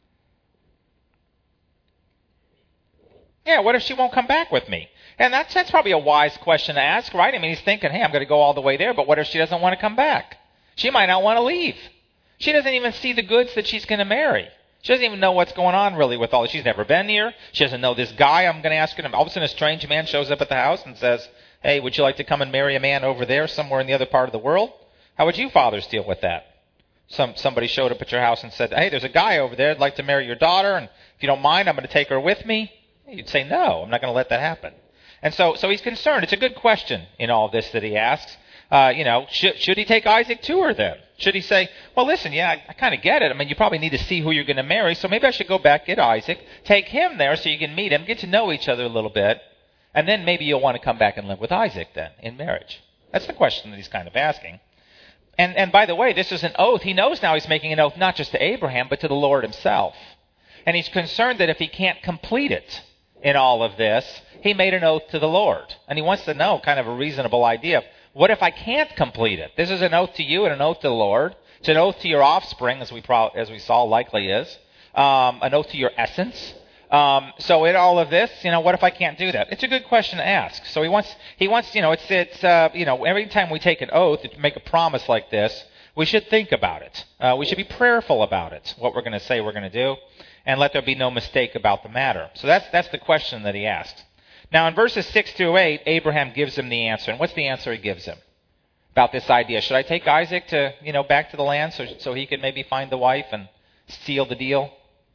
Yeah, what if she won't come back with me? And that's probably a wise question to ask, right? I mean, he's thinking, hey, I'm going to go all the way there, but what if she doesn't want to come back? She might not want to leave. She doesn't even see the goods that she's going to marry. She doesn't even know what's going on really with all this. She's never been here. She doesn't know this guy I'm going to ask her. All of a sudden, a strange man shows up at the house and says, hey, would you like to come and marry a man over there somewhere in the other part of the world? How would you fathers deal with that? Somebody showed up at your house and said, hey, there's a guy over there. I'd like to marry your daughter, and if you don't mind, I'm going to take her with me. You'd say, no, I'm not going to let that happen. And so he's concerned. It's a good question in all this that he asks. Should he take Isaac to her then? Should he say, well, listen, yeah, I kind of get it. I mean, you probably need to see who you're going to marry, so maybe I should go back, get Isaac, take him there so you can meet him, get to know each other a little bit, and then maybe you'll want to come back and live with Isaac then in marriage. That's the question that he's kind of asking. And by the way, this is an oath. He knows now he's making an oath not just to Abraham, but to the Lord himself. And he's concerned that if he can't complete it in all of this, he made an oath to the Lord. And he wants to know kind of a reasonable idea. What if I can't complete it? This is an oath to you and an oath to the Lord. It's an oath to your offspring, as we saw likely is. An oath to your essence. So in all of this, what if I can't do that? It's a good question to ask. So he wants, every time we take an oath, to make a promise like this, we should think about it. We should be prayerful about it, what we're going to say we're going to do, and let there be no mistake about the matter. So that's the question that he asked. Now in verses 6 through 8, Abraham gives him the answer. And what's the answer he gives him about this idea? Should I take Isaac to, back to the land so he can maybe find the wife and seal the deal?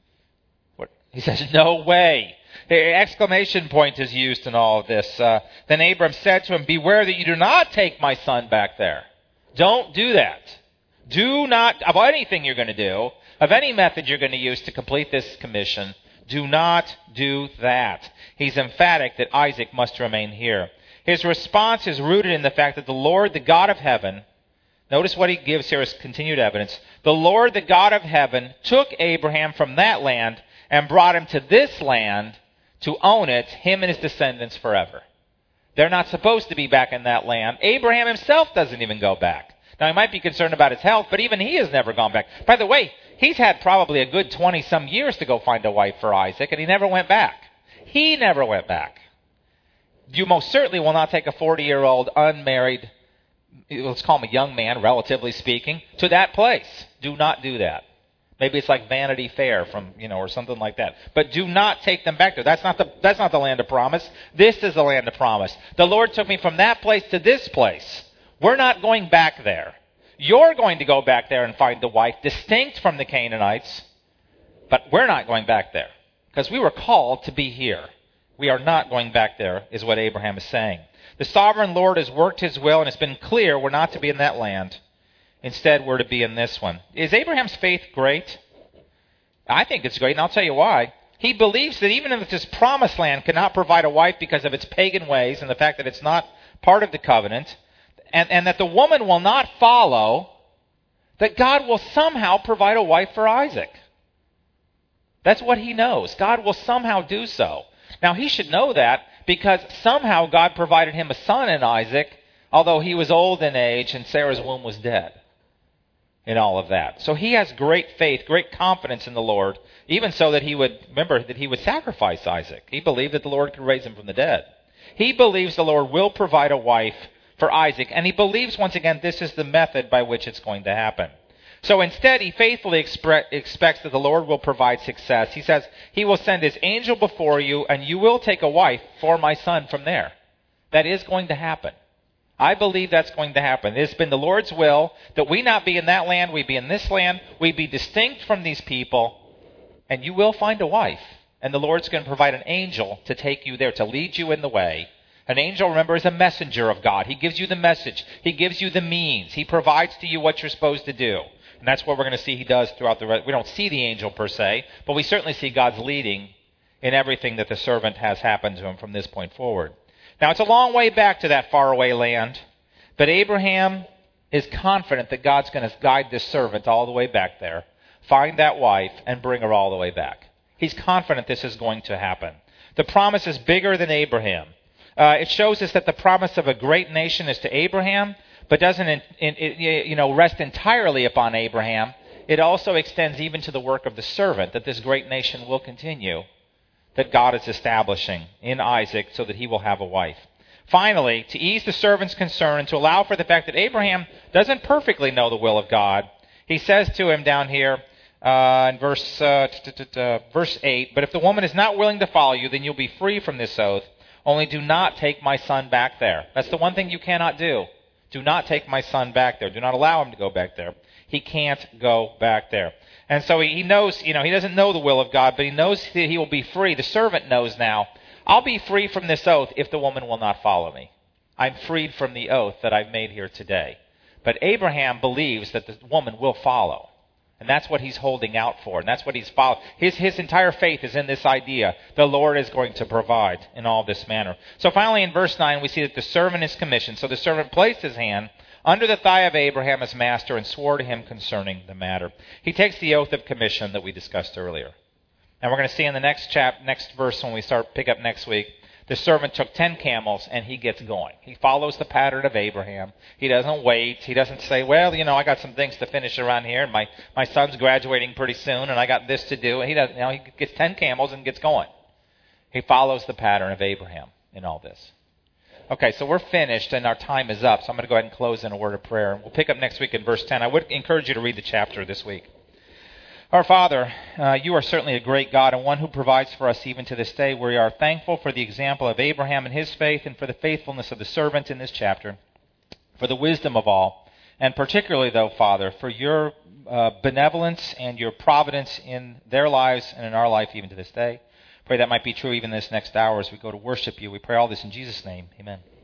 He says, no way. The exclamation point is used in all of this. Then Abram said to him, beware that you do not take my son back there. Don't do that. Do not, of anything you're going to do, of any method you're going to use to complete this commission, do not do that. He's emphatic that Isaac must remain here. His response is rooted in the fact that the Lord, the God of heaven, notice what he gives here as continued evidence. The Lord, the God of heaven, took Abraham from that land and brought him to this land to own it, him and his descendants forever. They're not supposed to be back in that land. Abraham himself doesn't even go back. Now, he might be concerned about his health, but even he has never gone back. By the way, he's had probably a good 20-some years to go find a wife for Isaac, and he never went back. He never went back. You most certainly will not take a 40-year-old unmarried, let's call him a young man, relatively speaking, to that place. Do not do that. Maybe it's like Vanity Fair or something like that. But do not take them back there. That's not the land of promise. This is the land of promise. The Lord took me from that place to this place. We're not going back there. You're going to go back there and find the wife distinct from the Canaanites, but we're not going back there because we were called to be here. We are not going back there, is what Abraham is saying. The sovereign Lord has worked his will, and it's been clear we're not to be in that land. Instead, we're to be in this one. Is Abraham's faith great? I think it's great, and I'll tell you why. He believes that even if this promised land cannot provide a wife because of its pagan ways and the fact that it's not part of the covenant, and that the woman will not follow, that God will somehow provide a wife for Isaac. That's what he knows. God will somehow do so. Now, he should know that because somehow God provided him a son in Isaac, although he was old in age and Sarah's womb was dead in all of that. So he has great faith, great confidence in the Lord, even so that he would sacrifice Isaac. He believed that the Lord could raise him from the dead. He believes the Lord will provide a wife for Isaac, and he believes, once again, this is the method by which it's going to happen. So instead, he faithfully expects that the Lord will provide success. He says, he will send his angel before you, and you will take a wife for my son from there. That is going to happen. I believe that's going to happen. It has been the Lord's will that we not be in that land, we be in this land, we be distinct from these people, and you will find a wife. And the Lord's going to provide an angel to take you there, to lead you in the way. An angel, remember, is a messenger of God. He gives you the message. He gives you the means. He provides to you what you're supposed to do. And that's what we're going to see he does throughout the rest. We don't see the angel per se, but we certainly see God's leading in everything that the servant has happened to him from this point forward. Now, it's a long way back to that faraway land, but Abraham is confident that God's going to guide this servant all the way back there, find that wife, and bring her all the way back. He's confident this is going to happen. The promise is bigger than Abraham. It shows us that the promise of a great nation is to Abraham, but doesn't rest entirely upon Abraham. It also extends even to the work of the servant, that this great nation will continue, that God is establishing in Isaac so that he will have a wife. Finally, to ease the servant's concern and to allow for the fact that Abraham doesn't perfectly know the will of God, he says to him down here in verse 8, "But if the woman is not willing to follow you, then you'll be free from this oath. Only do not take my son back there." That's the one thing you cannot do. Do not take my son back there. Do not allow him to go back there. He can't go back there. And so he knows, he doesn't know the will of God, but he knows that he will be free. The servant knows now, I'll be free from this oath if the woman will not follow me. I'm freed from the oath that I've made here today. But Abraham believes that the woman will follow. And that's what he's holding out for. And that's what he's following. His entire faith is in this idea. The Lord is going to provide in all this manner. So finally in verse 9 we see that the servant is commissioned. So the servant placed his hand under the thigh of Abraham his master and swore to him concerning the matter. He takes the oath of commission that we discussed earlier. And we're going to see in the next verse when we pick up next week, the servant took 10 camels and he gets going. He follows the pattern of Abraham. He doesn't wait. He doesn't say, well, I got some things to finish around here. And my son's graduating pretty soon and I got this to do. And he doesn't. He gets 10 camels and gets going. He follows the pattern of Abraham in all this. Okay, so we're finished and our time is up. So I'm going to go ahead and close in a word of prayer. We'll pick up next week in verse 10. I would encourage you to read the chapter this week. Our Father, you are certainly a great God and one who provides for us even to this day. We are thankful for the example of Abraham and his faith and for the faithfulness of the servant in this chapter, for the wisdom of all, and particularly, though, Father, for your benevolence and your providence in their lives and in our life even to this day. Pray that might be true even this next hour as we go to worship you. We pray all this in Jesus' name. Amen.